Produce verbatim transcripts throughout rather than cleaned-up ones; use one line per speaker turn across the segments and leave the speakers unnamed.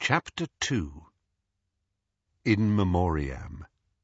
Chapter two. In Memoriam.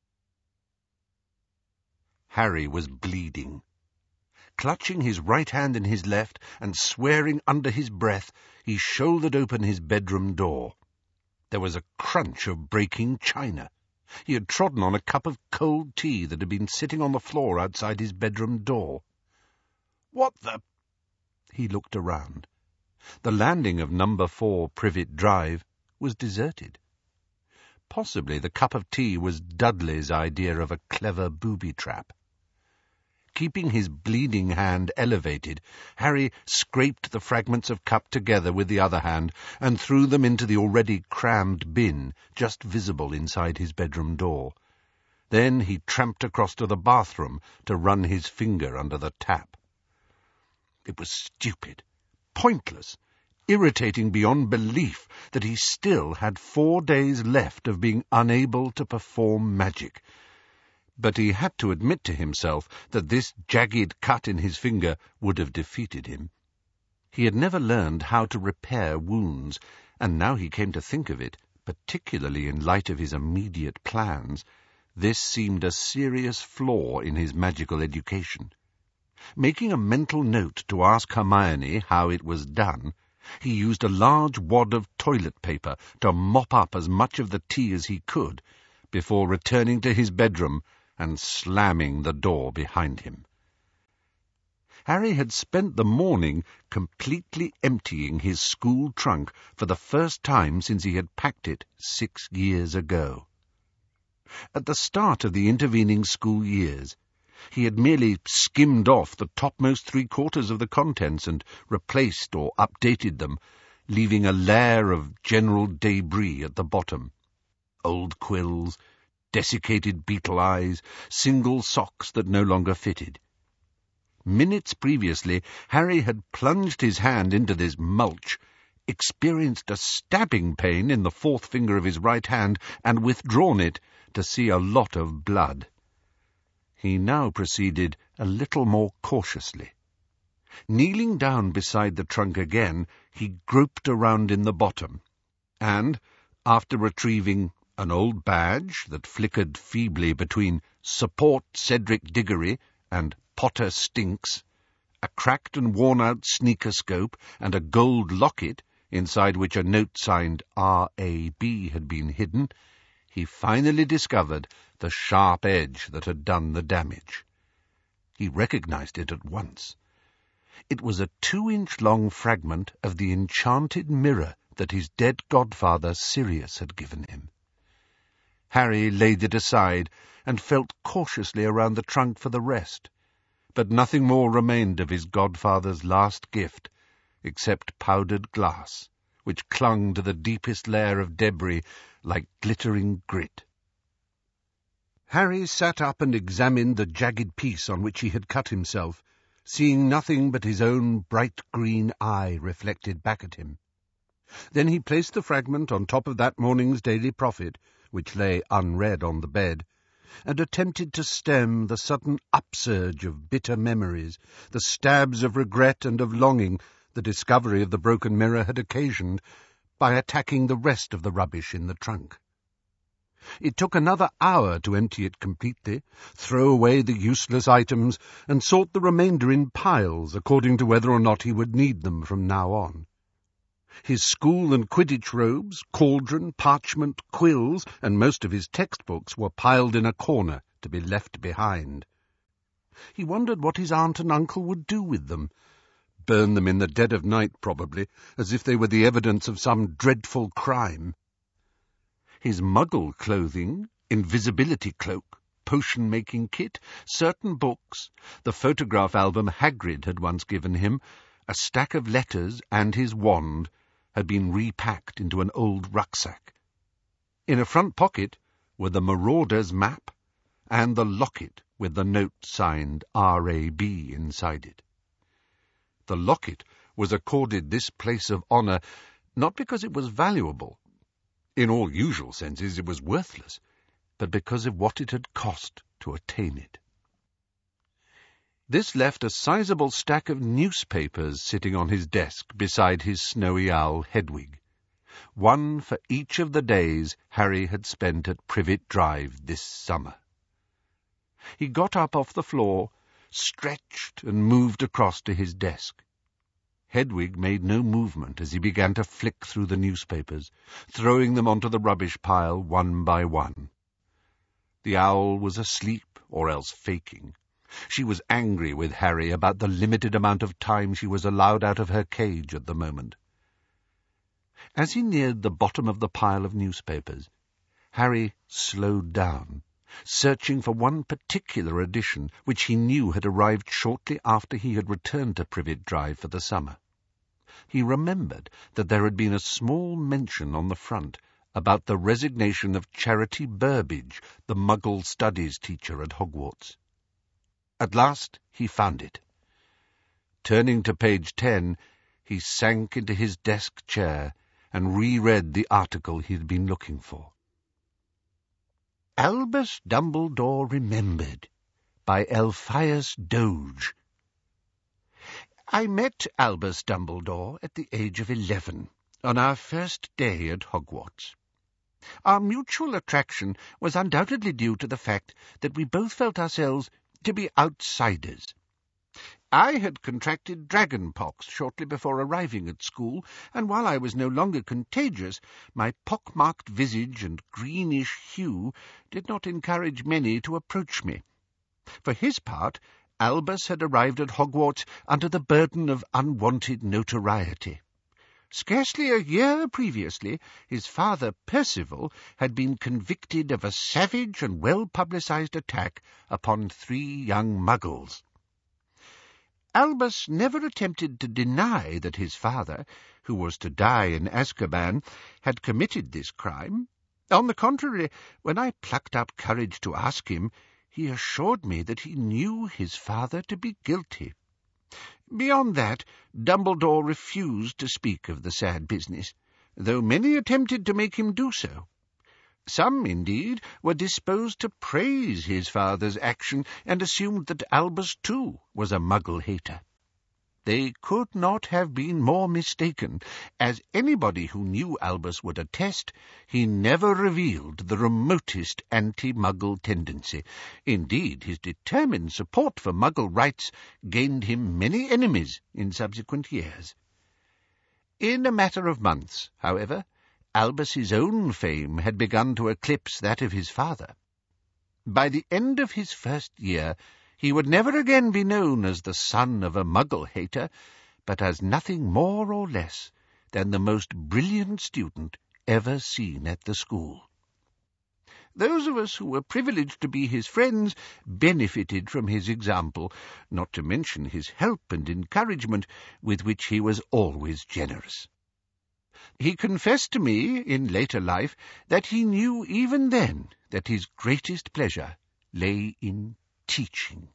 Harry was bleeding. Clutching his right hand in his left and swearing under his breath, he shouldered open his bedroom door. There was a crunch of breaking china. He had trodden on a cup of cold tea that had been sitting on the floor outside his bedroom door. What the... He looked around. The landing of number four Privet Drive was deserted. Possibly the cup of tea was Dudley's idea of a clever booby-trap. Keeping his bleeding hand elevated, Harry scraped the fragments of cup together with the other hand and threw them into the already crammed bin just visible inside his bedroom door. Then he tramped across to the bathroom to run his finger under the tap. It was stupid, pointless, irritating beyond belief that he still had four days left of being unable to perform magic. But he had to admit to himself that this jagged cut in his finger would have defeated him. He had never learned how to repair wounds, and now he came to think of it, particularly in light of his immediate plans, this seemed a serious flaw in his magical education. Making a mental note to ask Hermione how it was done, he used a large wad of toilet paper to mop up as much of the tea as he could, before returning to his bedroom and slamming the door behind him. Harry had spent the morning completely emptying his school trunk for the first time since he had packed it six years ago. At the start of the intervening school years, he had merely skimmed off the topmost three-quarters of the contents and replaced or updated them, leaving a layer of general debris at the bottom. Old quills, desiccated beetle eyes, single socks that no longer fitted. Minutes previously, Harry had plunged his hand into this mulch, experienced a stabbing pain in the fourth finger of his right hand, and withdrawn it to see a lot of blood. He now proceeded a little more cautiously. Kneeling down beside the trunk again, he groped around in the bottom, and, after retrieving an old badge that flickered feebly between Support Cedric Diggory and Potter Stinks, a cracked and worn-out sneaker-scope, and a gold locket, inside which a note signed R A B had been hidden, he finally discovered the sharp edge that had done the damage. He recognized it at once. It was a two-inch-long fragment of the enchanted mirror that his dead godfather Sirius had given him. Harry laid it aside and felt cautiously around the trunk for the rest, but nothing more remained of his godfather's last gift, except powdered glass, which clung to the deepest layer of debris like glittering grit. Harry sat up and examined the jagged piece on which he had cut himself, seeing nothing but his own bright green eye reflected back at him. Then he placed the fragment on top of that morning's Daily Prophet, which lay unread on the bed, and attempted to stem the sudden upsurge of bitter memories, the stabs of regret and of longing the discovery of the broken mirror had occasioned, by attacking the rest of the rubbish in the trunk. It took another hour to empty it completely, throw away the useless items, and sort the remainder in piles according to whether or not he would need them from now on. His school and Quidditch robes, cauldron, parchment, quills, and most of his textbooks were piled in a corner to be left behind. He wondered what his aunt and uncle would do with them. Burn them in the dead of night, probably, as if they were the evidence of some dreadful crime. His muggle clothing, invisibility cloak, potion-making kit, certain books, the photograph album Hagrid had once given him, a stack of letters, and his wand had been repacked into an old rucksack. In a front pocket were the Marauder's map and the locket with the note signed R A B inside it. The locket was accorded this place of honour not because it was valuable. In all usual senses it was worthless, but because of what it had cost to attain it. This left a sizable stack of newspapers sitting on his desk beside his snowy owl Hedwig. one for each of the days Harry had spent at Privet Drive this summer. He got up off the floor, stretched, and moved across to his desk. Hedwig made no movement as he began to flick through the newspapers, throwing them onto the rubbish pile one by one. The owl was asleep, or else faking. She was angry with Harry about the limited amount of time she was allowed out of her cage at the moment. As he neared the bottom of the pile of newspapers, Harry slowed down, searching for one particular edition which he knew had arrived shortly after he had returned to Privet Drive for the summer. He remembered that there had been a small mention on the front about the resignation of Charity Burbage, the Muggle studies teacher at Hogwarts. At last he found it. Turning to page ten, he sank into his desk chair and reread the article he had been looking for. Albus Dumbledore Remembered, by Elphias Doge. I met Albus Dumbledore at the age of eleven, on our first day at Hogwarts. Our mutual attraction was undoubtedly due to the fact that we both felt ourselves to be outsiders. I had contracted dragon-pox shortly before arriving at school, and while I was no longer contagious, my pock-marked visage and greenish hue did not encourage many to approach me. For his part, Albus had arrived at Hogwarts under the burden of unwanted notoriety. Scarcely a year previously, his father, Percival, had been convicted of a savage and well-publicized attack upon three young muggles. Albus never attempted to deny that his father, who was to die in Azkaban, had committed this crime. On the contrary, when I plucked up courage to ask him, he assured me that he knew his father to be guilty. Beyond that, Dumbledore refused to speak of the sad business, though many attempted to make him do so. Some, indeed, were disposed to praise his father's action and assumed that Albus, too, was a Muggle-hater. They could not have been more mistaken. As anybody who knew Albus would attest, he never revealed the remotest anti-Muggle tendency. Indeed, his determined support for Muggle rights gained him many enemies in subsequent years. In a matter of months, however, Albus's own fame had begun to eclipse that of his father. By the end of his first year, he would never again be known as the son of a Muggle-hater, but as nothing more or less than the most brilliant student ever seen at the school. Those of us who were privileged to be his friends benefited from his example, not to mention his help and encouragement, with which he was always generous. He confessed to me, in later life, that he knew even then that his greatest pleasure lay in teaching.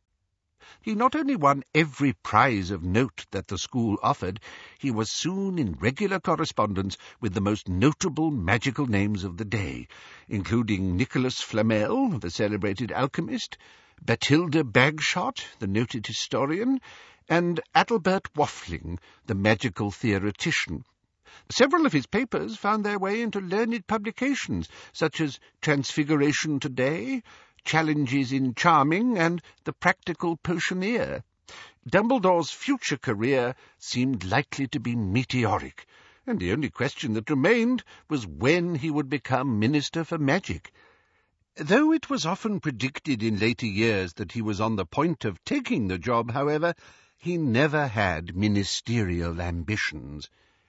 He not only won every prize of note that the school offered, he was soon in regular correspondence with the most notable magical names of the day, including Nicholas Flamel, the celebrated alchemist, Bathilda Bagshot, the noted historian, and Adalbert Waffling, the magical theoretician. Several of his papers found their way into learned publications, such as Transfiguration Today, Challenges in Charming, and The Practical Potioneer. Dumbledore's future career seemed likely to be meteoric, and the only question that remained was when he would become Minister for Magic. Though it was often predicted in later years that he was on the point of taking the job, however, he never had ministerial ambitions.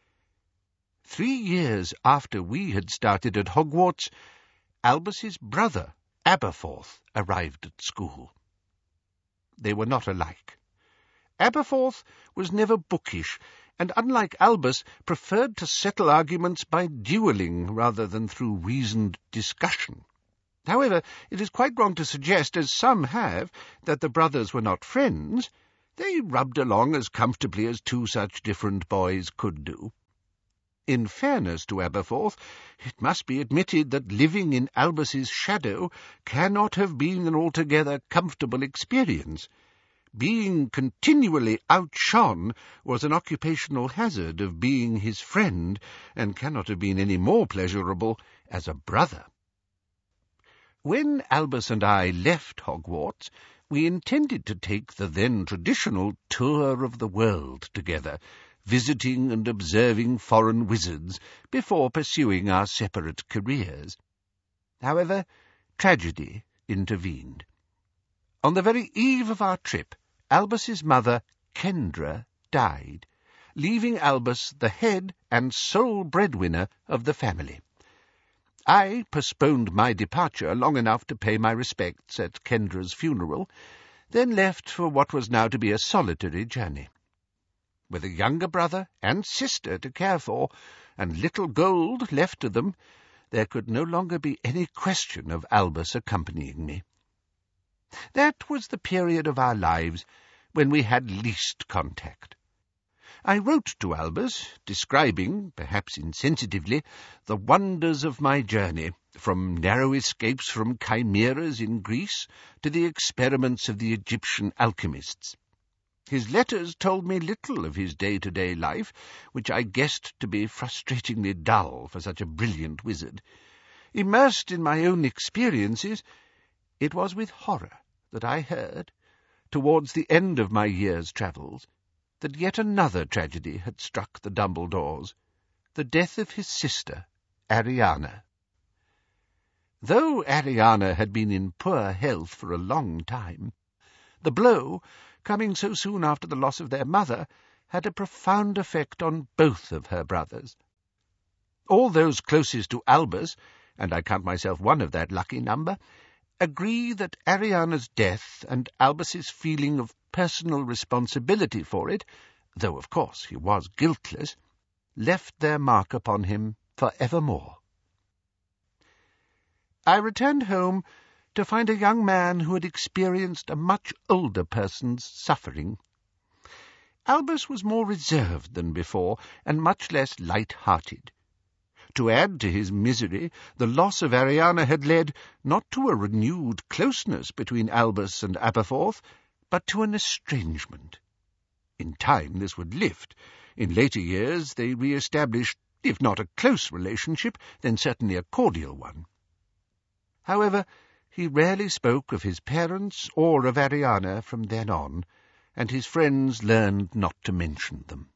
Three years after we had started at Hogwarts, Albus's brother, Aberforth, arrived at school. They were not alike. Aberforth was never bookish, and unlike Albus, preferred to settle arguments by duelling rather than through reasoned discussion. However, it is quite wrong to suggest, as some have, that the brothers were not friends. They rubbed along as comfortably as two such different boys could do. In fairness to Aberforth, it must be admitted that living in Albus's shadow cannot have been an altogether comfortable experience. being continually outshone was an occupational hazard of being his friend, and cannot have been any more pleasurable as a brother. When Albus and I left Hogwarts, we intended to take the then traditional tour of the world together, visiting and observing foreign wizards before pursuing our separate careers. However, tragedy intervened. On the very eve of our trip, Albus's mother, Kendra, died, leaving Albus the head and sole breadwinner of the family. I postponed my departure long enough to pay my respects at Kendra's funeral, then left for what was now to be a solitary journey. With a younger brother and sister to care for, and little gold left to them, there could no longer be any question of Albus accompanying me. That was the period of our lives when we had least contact. I wrote to Albus, describing, perhaps insensitively, the wonders of my journey, from narrow escapes from chimeras in Greece to the experiments of the Egyptian alchemists. His letters told me little of his day-to-day life, which I guessed to be frustratingly dull for such a brilliant wizard. Immersed in my own experiences, it was with horror that I heard, towards the end of my year's travels, that yet another tragedy had struck the Dumbledores, the death of his sister, Ariana. Though Ariana had been in poor health for a long time, the blow, coming so soon after the loss of their mother, had a profound effect on both of her brothers. All those closest to Albus, and I count myself one of that lucky number, agree that Ariana's death and Albus's feeling of personal responsibility for it, though of course he was guiltless, left their mark upon him for evermore. I returned home to find a young man who had experienced a much older person's suffering. Albus was more reserved than before, and much less light-hearted. To add to his misery, the loss of Ariana had led not to a renewed closeness between Albus and Aberforth, but to an estrangement. In time this would lift. In later years they re-established, if not a close relationship, then certainly a cordial one. However, he rarely spoke of his parents or of Ariana from then on, and his friends learned not to mention them.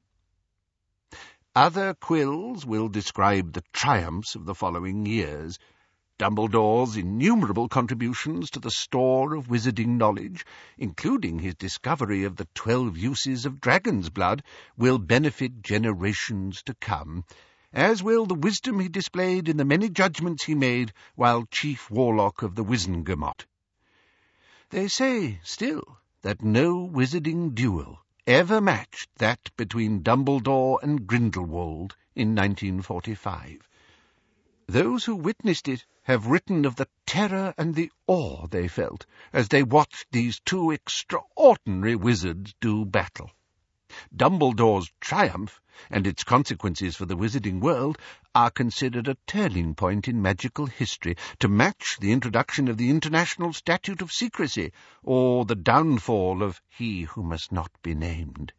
Other quills will describe the triumphs of the following years. Dumbledore's innumerable contributions to the store of wizarding knowledge, including his discovery of the twelve uses of dragon's blood, will benefit generations to come, as will the wisdom he displayed in the many judgments he made while chief warlock of the Wizengamot. They say, still, that no wizarding duel ever matched that between Dumbledore and Grindelwald in nineteen forty-five. Those who witnessed it have written of the terror and the awe they felt as they watched these two extraordinary wizards do battle. Dumbledore's triumph, and its consequences for the wizarding world, are considered a turning point in magical history, to match the introduction of the International Statute of Secrecy, or the downfall of He Who Must Not Be Named.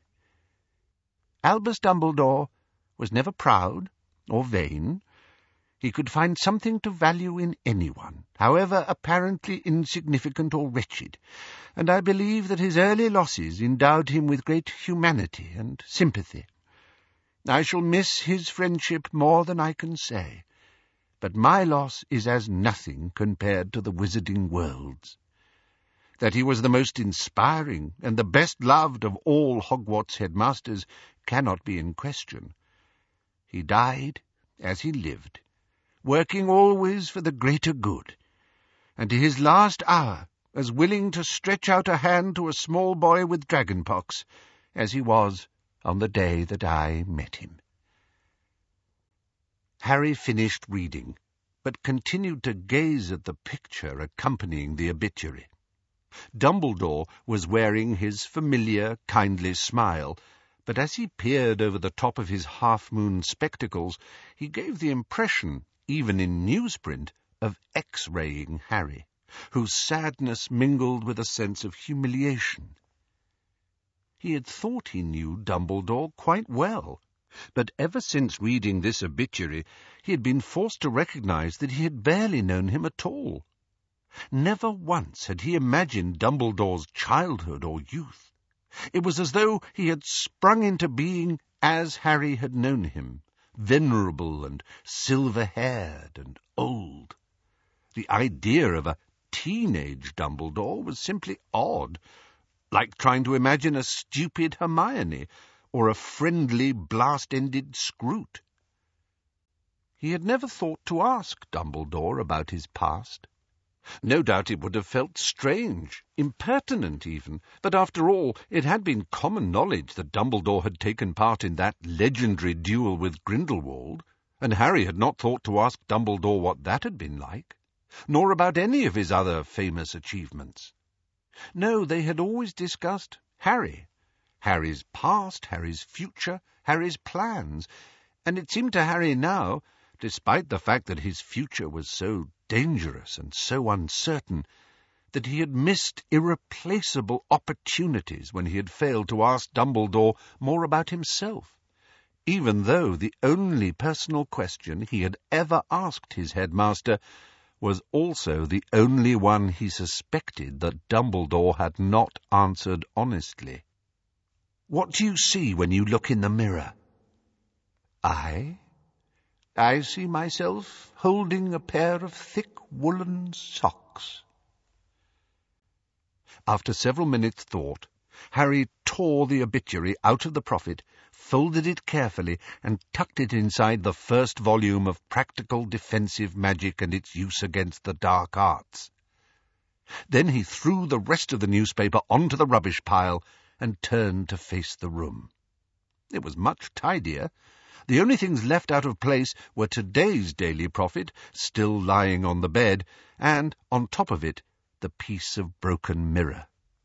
Albus Dumbledore was never proud or vain. He could find something to value in anyone, however apparently insignificant or wretched, and I believe that his early losses endowed him with great humanity and sympathy. I shall miss his friendship more than I can say, but my loss is as nothing compared to the wizarding world's. That he was the most inspiring and the best loved of all Hogwarts headmasters cannot be in question. He died as he lived, working always for the greater good, and to his last hour as willing to stretch out a hand to a small boy with dragonpox as he was on the day that I met him. Harry finished reading, but continued to gaze at the picture accompanying the obituary. Dumbledore was wearing his familiar, kindly smile, but as he peered over the top of his half-moon spectacles, he gave the impression, even in newsprint, of X-raying Harry, whose sadness mingled with a sense of humiliation. He had thought he knew Dumbledore quite well, but ever since reading this obituary he had been forced to recognise that he had barely known him at all. Never once had he imagined Dumbledore's childhood or youth. It was as though he had sprung into being as Harry had known him, venerable and silver-haired and old. The idea of a teenage Dumbledore was simply odd, like trying to imagine a stupid Hermione or a friendly, blast-ended Scroot. He had never thought to ask Dumbledore about his past. No doubt it would have felt strange, impertinent even, but after all it had been common knowledge that Dumbledore had taken part in that legendary duel with Grindelwald, and Harry had not thought to ask Dumbledore what that had been like, nor about any of his other famous achievements. No, they had always discussed Harry, Harry's past, Harry's future, Harry's plans, and it seemed to Harry now, despite the fact that his future was so dangerous and so uncertain, that he had missed irreplaceable opportunities when he had failed to ask Dumbledore more about himself, even though the only personal question he had ever asked his headmaster was also the only one he suspected that Dumbledore had not answered honestly. "What do you see when you look in the mirror?" "I? I see myself holding a pair of thick woolen socks." After several minutes' thought, Harry tore the obituary out of the Prophet, folded it carefully, and tucked it inside the first volume of Practical Defensive Magic and its Use Against the Dark Arts. Then he threw the rest of the newspaper onto the rubbish pile and turned to face the room. It was much tidier. The only things left out of place were today's Daily Prophet, still lying on the bed, and, on top of it, the piece of broken mirror.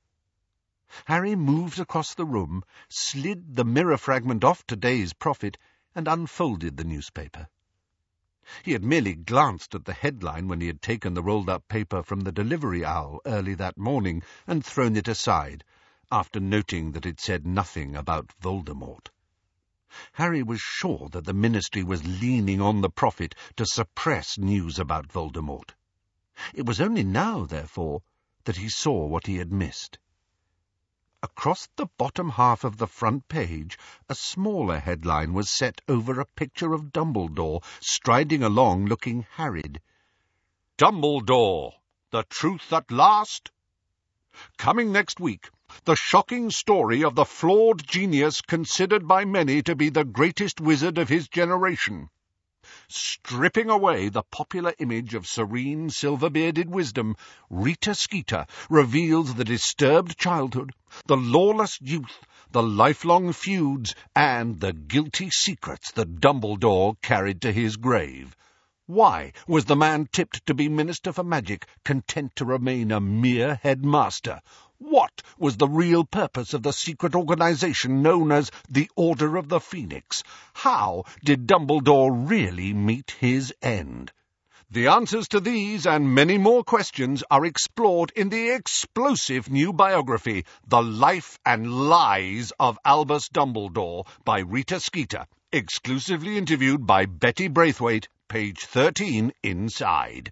Harry moved across the room, slid the mirror fragment off today's Prophet, and unfolded the newspaper. He had merely glanced at the headline when he had taken the rolled-up paper from the delivery owl early that morning and thrown it aside, after noting that it said nothing about Voldemort. Harry was sure that the Ministry was leaning on the Prophet to suppress news about Voldemort. It was only now, therefore, that he saw what he had missed. Across the bottom half of the front page, a smaller headline was set over a picture of Dumbledore, striding along looking harried. "Dumbledore, the truth at last?" Coming next week, the shocking story of the flawed genius considered by many to be the greatest wizard of his generation. Stripping away the popular image of serene, silver-bearded wisdom, Rita Skeeter reveals the disturbed childhood, the lawless youth, the lifelong feuds, and the guilty secrets that Dumbledore carried to his grave. Why was the man tipped to be Minister for Magic content to remain a mere headmaster? What was the real purpose of the secret organization known as the Order of the Phoenix? How did Dumbledore really meet his end? The answers to these and many more questions are explored in the explosive new biography, The Life and Lies of Albus Dumbledore, by Rita Skeeter, exclusively interviewed by Betty Braithwaite, page thirteen inside.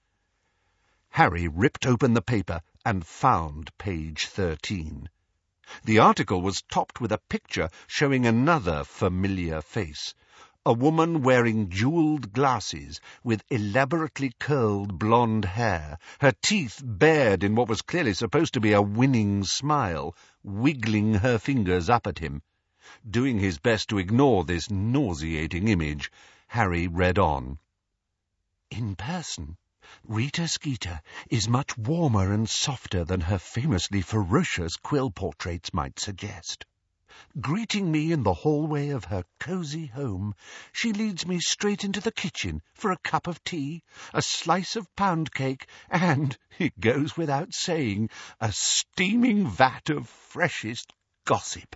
Harry ripped open the paper and found page thirteen. The article was topped with a picture showing another familiar face, a woman wearing jewelled glasses with elaborately curled blonde hair, her teeth bared in what was clearly supposed to be a winning smile, wiggling her fingers up at him. Doing his best to ignore this nauseating image, Harry read on. "In person, Rita Skeeter is much warmer and softer than her famously ferocious quill portraits might suggest. Greeting me in the hallway of her cosy home, she leads me straight into the kitchen for a cup of tea, a slice of pound cake, and, it goes without saying, a steaming vat of freshest gossip.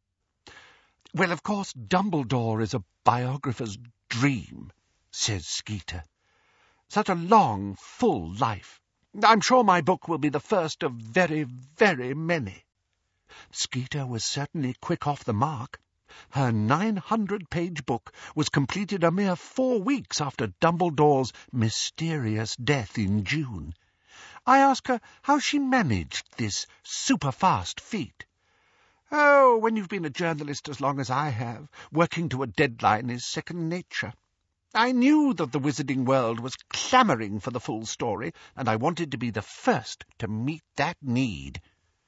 Well, of course, Dumbledore is a biographer's dream, says Skeeter. Such a long, full life. I'm sure my book will be the first of very, very many." Skeeter was certainly quick off the mark. Her nine hundred page book was completed a mere four weeks after Dumbledore's mysterious death in June. I asked her how she managed this super-fast feat. "Oh, when you've been a journalist as long as I have, working to a deadline is second nature. I knew that the wizarding world was clamouring for the full story, and I wanted to be the first to meet that need."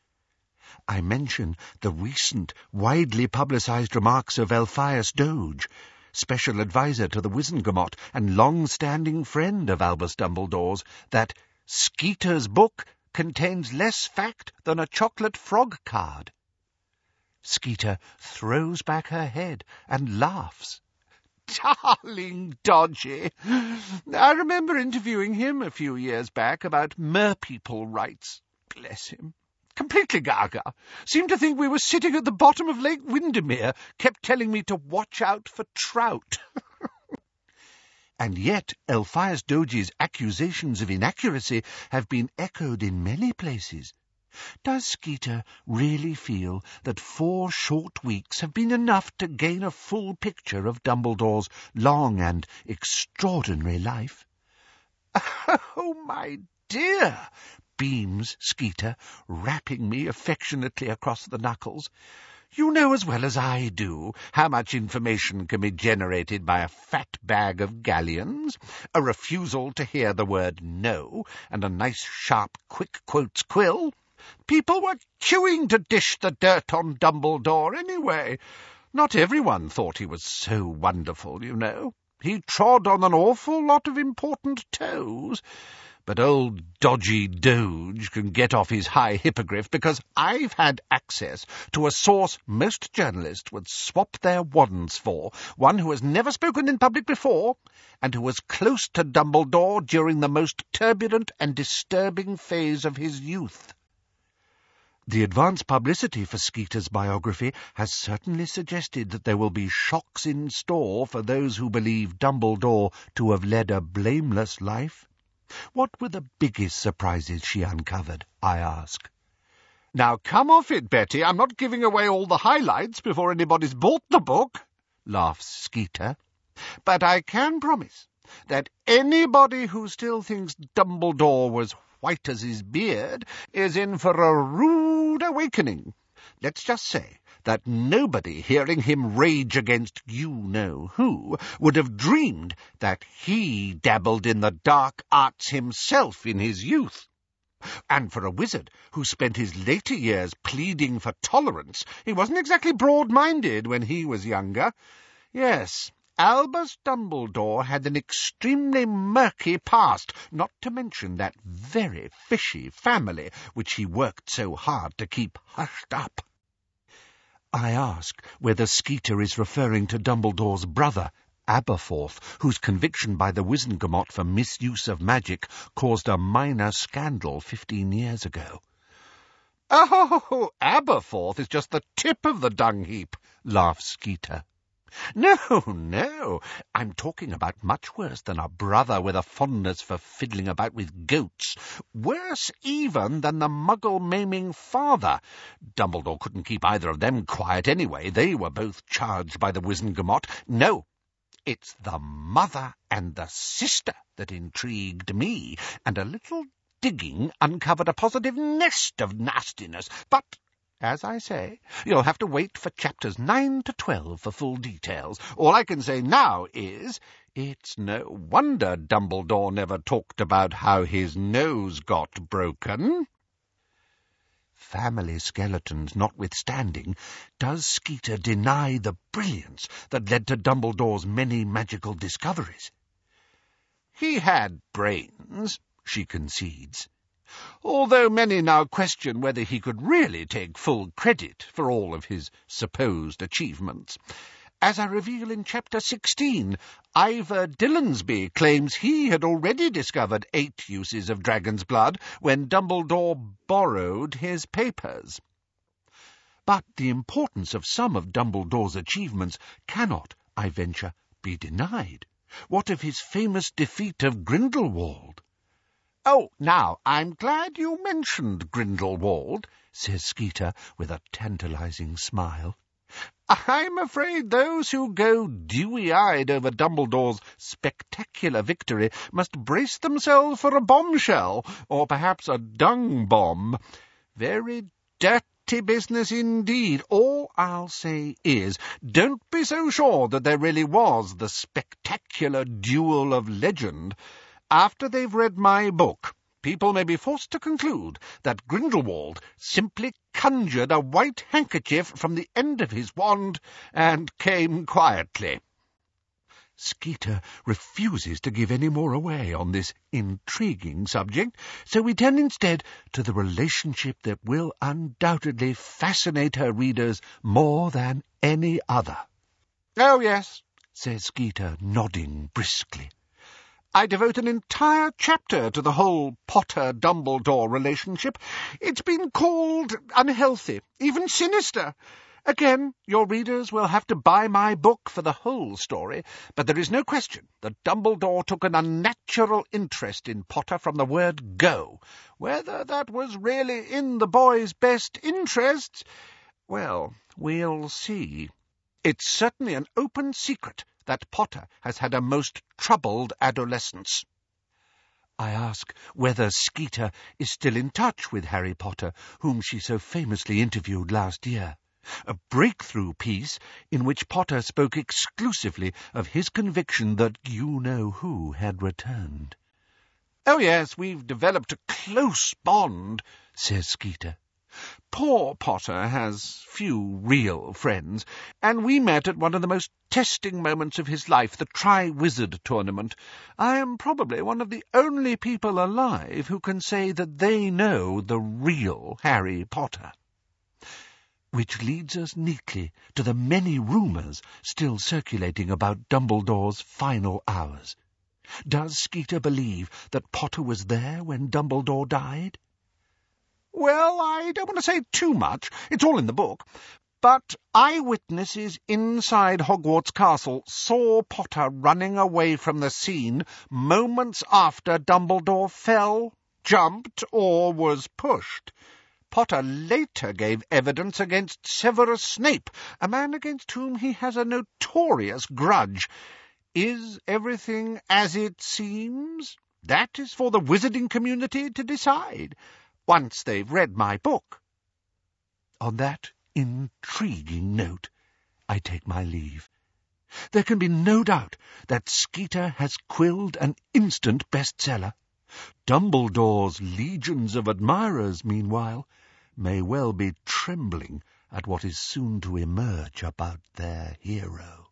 I mention the recent, widely publicised remarks of Elphias Doge, special adviser to the Wizengamot and long-standing friend of Albus Dumbledore's, that Skeeter's book contains less fact than a chocolate frog card. Skeeter throws back her head and laughs. "Darling Dodgy! I remember interviewing him a few years back about merpeople rights. Bless him. Completely gaga. Seemed to think we were sitting at the bottom of Lake Windermere. Kept telling me to watch out for trout." And yet Elphias Doge's accusations of inaccuracy have been echoed in many places. Does Skeeter really feel that four short weeks have been enough to gain a full picture of Dumbledore's long and extraordinary life? "Oh, my dear," beams Skeeter, rapping me affectionately across the knuckles. "You know as well as I do how much information can be generated by a fat bag of galleons, a refusal to hear the word no, and a nice sharp quick quotes quill. People were queuing to dish the dirt on Dumbledore anyway. Not everyone thought he was so wonderful, you know. He trod on an awful lot of important toes. But old Dodgy Doge can get off his high hippogriff because I've had access to a source most journalists would swap their waddens for, one who has never spoken in public before, and who was close to Dumbledore during the most turbulent and disturbing phase of his youth." The advance publicity for Skeeter's biography has certainly suggested that there will be shocks in store for those who believe Dumbledore to have led a blameless life. What were the biggest surprises she uncovered, I ask. "Now come off it, Betty. I'm not giving away all the highlights before anybody's bought the book," laughs Skeeter. "But I can promise that anybody who still thinks Dumbledore was white as his beard is in for a rude awakening. Let's just say that nobody hearing him rage against you-know-who would have dreamed that he dabbled in the dark arts himself in his youth. And for a wizard who spent his later years pleading for tolerance, he wasn't exactly broad-minded when he was younger. Yes, Albus Dumbledore had an extremely murky past, not to mention that very fishy family which he worked so hard to keep hushed up." I ask whether Skeeter is referring to Dumbledore's brother, Aberforth, whose conviction by the Wizengamot for misuse of magic caused a minor scandal fifteen years ago. "Oh, Aberforth is just the tip of the dung heap," laughs Skeeter. "No, no, I'm talking about much worse than a brother with a fondness for fiddling about with goats. Worse even than the muggle-maiming father. Dumbledore couldn't keep either of them quiet anyway. They were both charged by the Wizengamot. No, it's the mother and the sister that intrigued me, and a little digging uncovered a positive nest of nastiness. But, as I say, you'll have to wait for chapters nine to twelve for full details. All I can say now is, it's no wonder Dumbledore never talked about how his nose got broken." Family skeletons notwithstanding, does Skeeter deny the brilliance that led to Dumbledore's many magical discoveries? "He had brains," she concedes, although many now question whether he could really take full credit for all of his supposed achievements. As I reveal in chapter sixteen, Ivor Dillonsby claims he had already discovered eight uses of dragon's blood when Dumbledore borrowed his papers. But the importance of some of Dumbledore's achievements cannot, I venture, be denied. What of his famous defeat of Grindelwald? "Oh, now, I'm glad you mentioned Grindelwald," says Skeeter with a tantalizing smile. "I'm afraid those who go dewy-eyed over Dumbledore's spectacular victory must brace themselves for a bombshell, or perhaps a dung bomb. Very dirty business indeed. All I'll say is, don't be so sure that there really was the spectacular duel of legend. After they've read my book, people may be forced to conclude that Grindelwald simply conjured a white handkerchief from the end of his wand and came quietly." Skeeter refuses to give any more away on this intriguing subject, so we turn instead to the relationship that will undoubtedly fascinate her readers more than any other. "Oh, yes," says Skeeter, nodding briskly. "I devote an entire chapter to the whole Potter-Dumbledore relationship. It's been called unhealthy, even sinister. Again, your readers will have to buy my book for the whole story, but there is no question that Dumbledore took an unnatural interest in Potter from the word go. Whether that was really in the boy's best interests, well, we'll see. It's certainly an open secret that Potter has had a most troubled adolescence." I ask whether Skeeter is still in touch with Harry Potter, whom she so famously interviewed last year. A breakthrough piece in which Potter spoke exclusively of his conviction that you-know-who had returned. "Oh, yes, we've developed a close bond," says Skeeter. "Poor Potter has few real friends, and we met at one of the most testing moments of his life, the Tri-Wizard Tournament. I am probably one of the only people alive who can say that they know the real Harry Potter." Which leads us neatly to the many rumours still circulating about Dumbledore's final hours. Does Skeeter believe that Potter was there when Dumbledore died? "Well, I don't want to say too much. It's all in the book. But eyewitnesses inside Hogwarts Castle saw Potter running away from the scene moments after Dumbledore fell, jumped, or was pushed. Potter later gave evidence against Severus Snape, a man against whom he has a notorious grudge. Is everything as it seems? That is for the wizarding community to decide, once they've read my book." On that intriguing note, I take my leave. There can be no doubt that Skeeter has quilled an instant bestseller. Dumbledore's legions of admirers, meanwhile, may well be trembling at what is soon to emerge about their hero.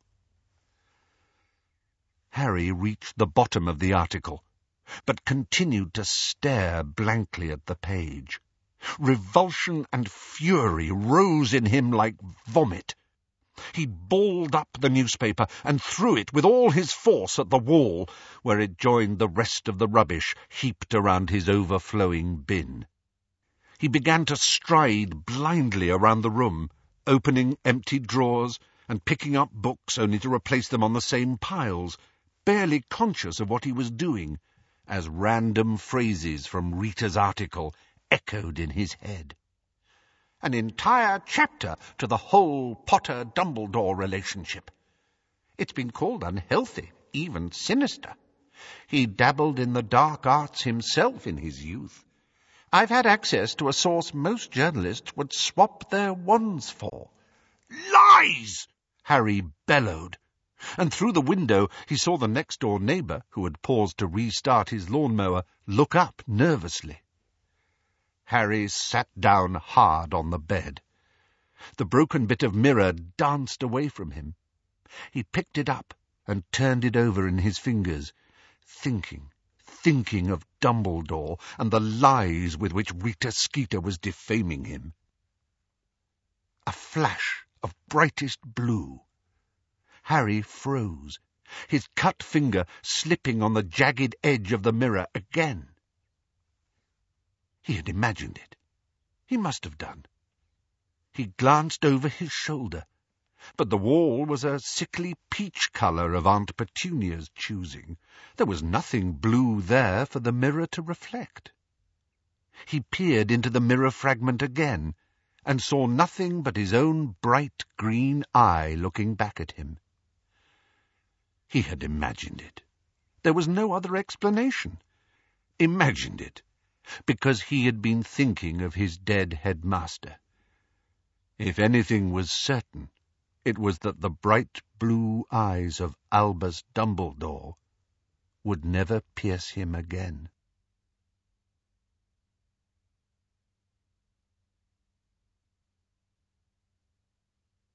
Harry reached the bottom of the article, but continued to stare blankly at the page. Revulsion and fury rose in him like vomit. He balled up the newspaper and threw it with all his force at the wall, where it joined the rest of the rubbish heaped around his overflowing bin. He began to stride blindly around the room, opening empty drawers and picking up books only to replace them on the same piles, barely conscious of what he was doing, as random phrases from Rita's article echoed in his head. An entire chapter to the whole Potter-Dumbledore relationship. It's been called unhealthy, even sinister. He dabbled in the dark arts himself in his youth. I've had access to a source most journalists would swap their wands for. "Lies!" Harry bellowed, and through the window he saw the next-door neighbour, who had paused to restart his lawnmower, look up nervously. Harry sat down hard on the bed. The broken bit of mirror danced away from him. He picked it up and turned it over in his fingers, thinking, thinking of Dumbledore and the lies with which Rita Skeeter was defaming him. A flash of brightest blue. Harry froze, his cut finger slipping on the jagged edge of the mirror again. He had imagined it. He must have done. He glanced over his shoulder. but the wall was a sickly peach colour of Aunt Petunia's choosing. There was nothing blue there for the mirror to reflect. He peered into the mirror fragment again, and saw nothing but his own bright green eye looking back at him. He had imagined it. There was no other explanation. Imagined it, because he had been thinking of his dead headmaster. If anything was certain, it was that the bright blue eyes of Albus Dumbledore would never pierce him again.